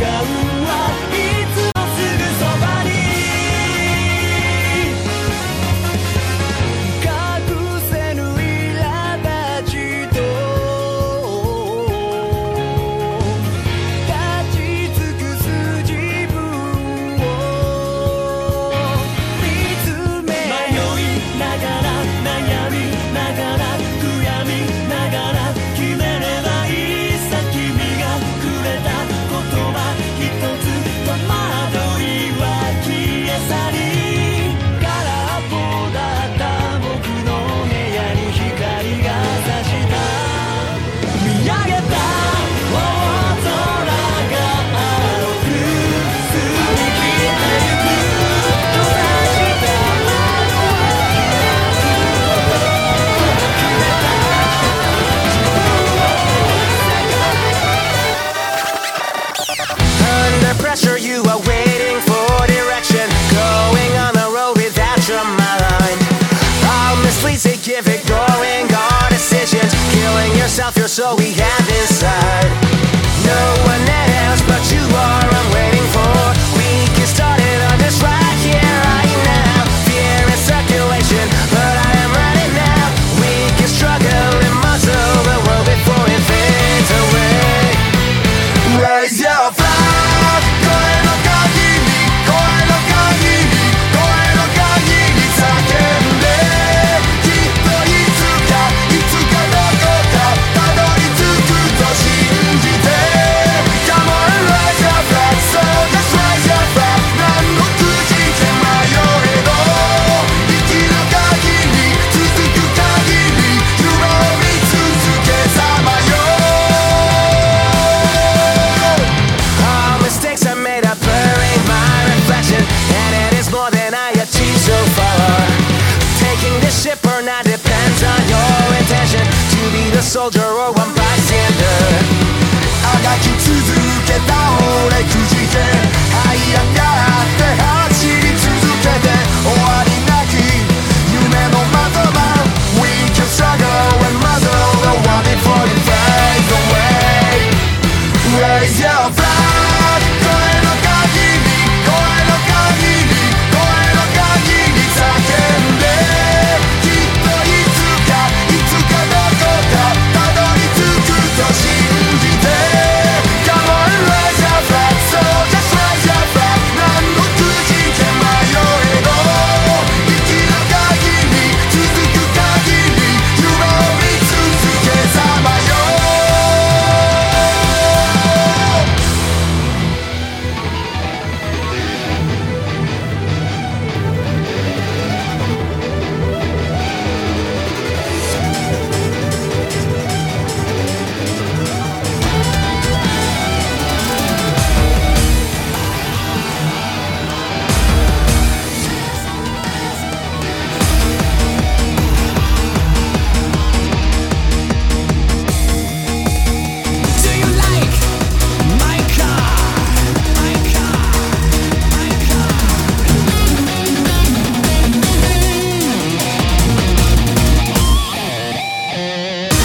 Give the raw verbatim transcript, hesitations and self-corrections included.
はいつもすぐそばに隠せぬ苛立ちと立ち尽くす自分を見つめ迷いながら悩みながら悔やみながら決めればいいさ君がくれた言葉一つ戸惑いは消え去り空っぽだった僕の部屋に光が差した見上げた大空が青く澄み切ってゆく閉ざした窓を開くこと決め Under pressure, you are waiting for direction. Going on the road without your mind. All misleads, they give it going. Our decisions, killing yourself, you're so weak.